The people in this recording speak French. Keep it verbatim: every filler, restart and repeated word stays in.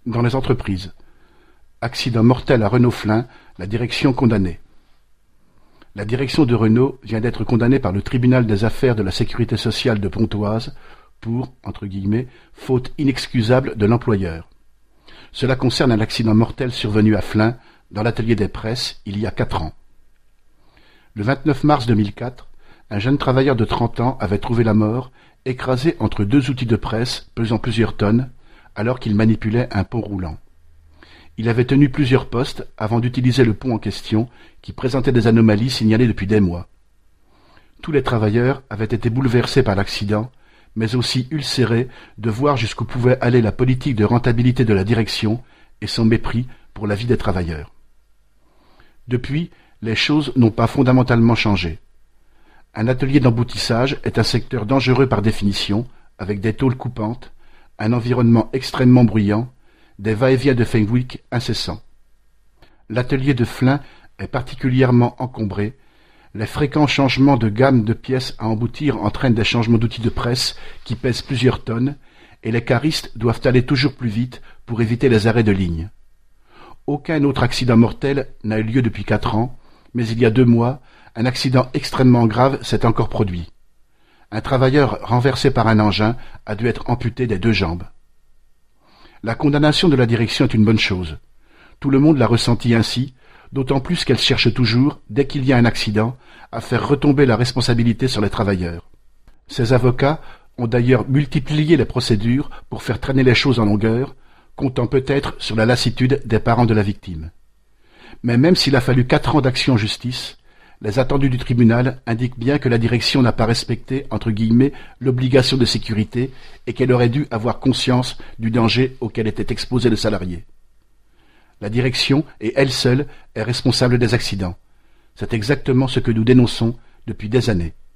Dans les entreprises. Accident mortel à Renault-Flins, la direction condamnée. La direction de Renault vient d'être condamnée par le tribunal des affaires de la sécurité sociale de Pontoise pour, entre guillemets, faute inexcusable de l'employeur. Cela concerne un accident mortel survenu à Flins, dans l'atelier des presses, il y a quatre ans. Le vingt-neuf mars deux mille quatre, un jeune travailleur de trente ans avait trouvé la mort, écrasé entre deux outils de presse pesant plusieurs tonnes, alors qu'il manipulait un pont roulant. Il avait tenu plusieurs postes avant d'utiliser le pont en question, qui présentait des anomalies signalées depuis des mois. Tous les travailleurs avaient été bouleversés par l'accident, mais aussi ulcérés de voir jusqu'où pouvait aller la politique de rentabilité de la direction et son mépris pour la vie des travailleurs. Depuis, les choses n'ont pas fondamentalement changé. Un atelier d'emboutissage est un secteur dangereux par définition, avec des tôles coupantes, un environnement extrêmement bruyant, des va-et-vient de Fenwick incessants. L'atelier de Flins est particulièrement encombré, les fréquents changements de gamme de pièces à emboutir entraînent des changements d'outils de presse qui pèsent plusieurs tonnes, et les caristes doivent aller toujours plus vite pour éviter les arrêts de ligne. Aucun autre accident mortel n'a eu lieu depuis quatre ans, mais il y a deux mois, un accident extrêmement grave s'est encore produit. Un travailleur renversé par un engin a dû être amputé des deux jambes. La condamnation de la direction est une bonne chose. Tout le monde l'a ressenti ainsi, d'autant plus qu'elle cherche toujours, dès qu'il y a un accident, à faire retomber la responsabilité sur les travailleurs. Ses avocats ont d'ailleurs multiplié les procédures pour faire traîner les choses en longueur, comptant peut-être sur la lassitude des parents de la victime. Mais même s'il a fallu quatre ans d'action en justice, les attendus du tribunal indiquent bien que la direction n'a pas respecté, entre guillemets, l'obligation de sécurité et qu'elle aurait dû avoir conscience du danger auquel était exposé le salarié. La direction, et elle seule, est responsable des accidents. C'est exactement ce que nous dénonçons depuis des années.